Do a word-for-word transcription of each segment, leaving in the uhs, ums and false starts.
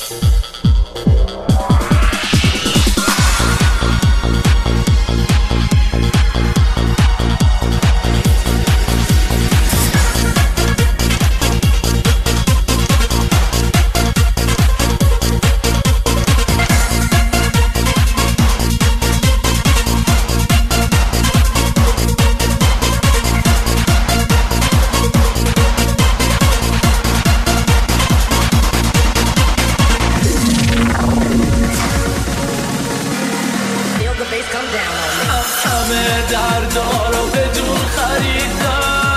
دردارو بدون خریدم،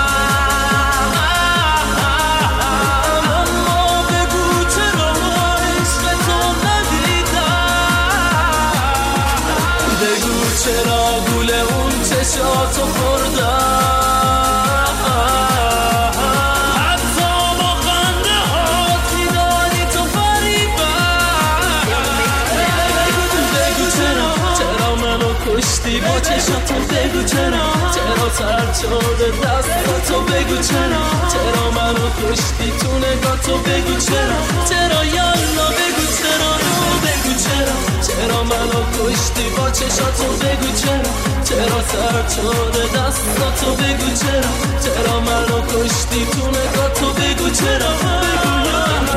اما بگو چرا عشق تو ندیدم، بگو چرا گول اون چشاتو خوردم، حتی با خنده هات میدانی تو فریبم، بگو چرا چرا منو کشتی با چشاتو، بگو چرا چرا سرد شده دستاتو، بگو چرا چرا منو کشتی تو نگاتو، بگو چرا چرا یالا، بگو چرا بگو چرا چرا منو کشتی با چشاتو، بگو چرا چرا سرد شده دستاتو، بگو چرا چرا منو کشتی تو نگاتو، بگو چرا بگو یالا.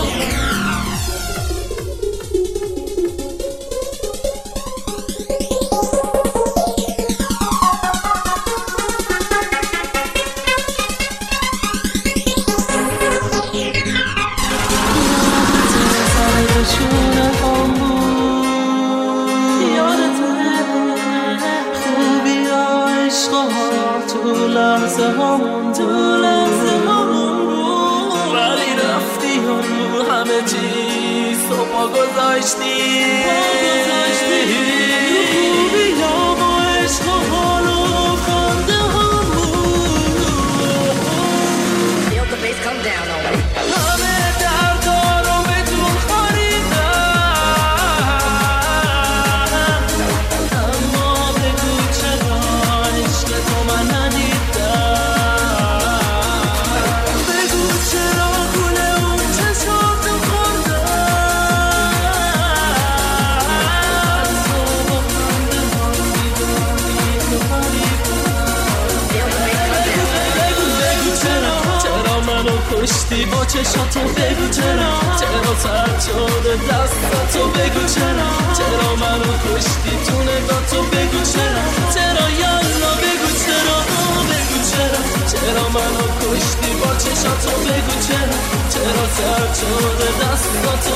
لحظه همون تو لحظه همون بود، ولی رفتی و همه چیز تو پا گذاشتی، خوبی یا با عشق و حال و خنده همون، همه دردارو بدون خریدم، اما بگو چرا عشق تو من ندیدم، کشتی با چشاتو، بگو چرا چرا سرد شده دستاتو، بگو چرا چرا منو کشتی تو نگاتو، بگو چرا چرا یالا، بگو چرا بگو چرا چرا منو کشتی با چشاتو، بگو چرا چرا سرد شده دستاتو،